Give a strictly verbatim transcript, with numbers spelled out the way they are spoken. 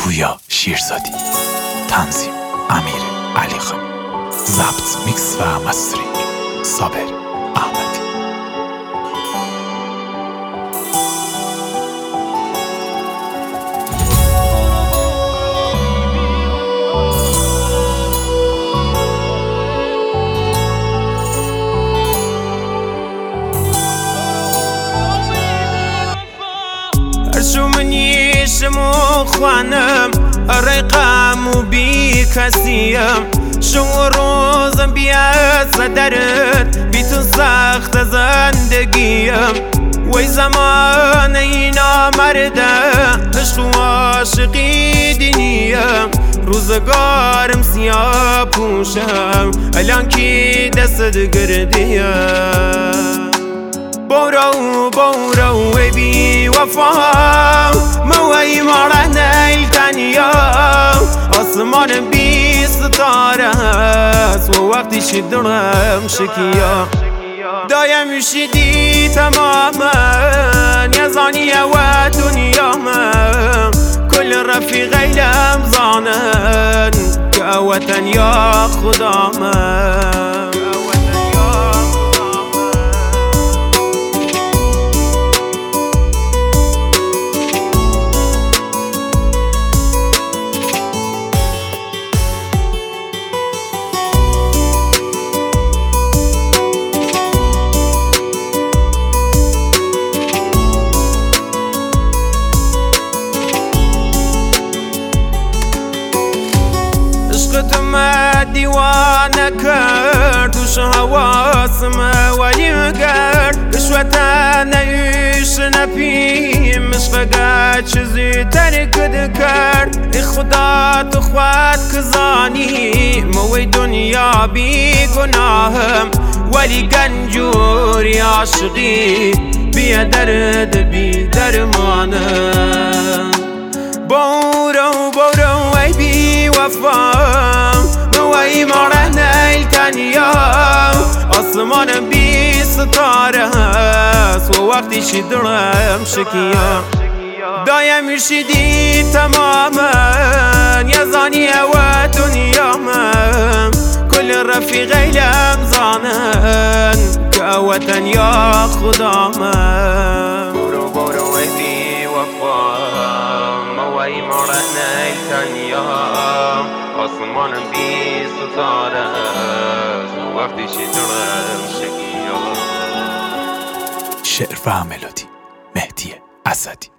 پویا شیرزادی، تنظیم امیر علی خانی، ضبط میکس و مسترینگ صابر احمدی. شو منیشم و خوانم رقم و بی کسیم شو روزم بیاد صدرت بی تو سخت زندگیم وی زمان اینا مرده عشق و عاشقی دینیم روزگارم سیاه پوشم الان کی دست گردیم بورو بورو ای بی وفا موی مارن التنیا آسمان بی ستاره است و وقتی شدرم شکیا دایم شدی تماما یزانی و دنیا من کل رفیقی لم زانن که وطن یا خدا من دیوانه کرد و شهواسم ولی کرد رشوة نیش نپیم عشق چیزی ترکد کرد ای خدا تو خود کزانی موی دنیا بی گناهم ولی گنجوری عاشقی بی درد بی درمانم بورو بورو ای بی وفا موی مارن التنیا آسمان بی ستاره است و وقتی شدرم شکیا دایم شدی تماما یزانی و دنیا من کل رفیقی لم زانن که وطن یا خدا من برو برو ای بی وفا موی مارن التنیا آسمان بی ستاره است وقتی شدرم شکیا. شعر و ملودی مهدی اسدی.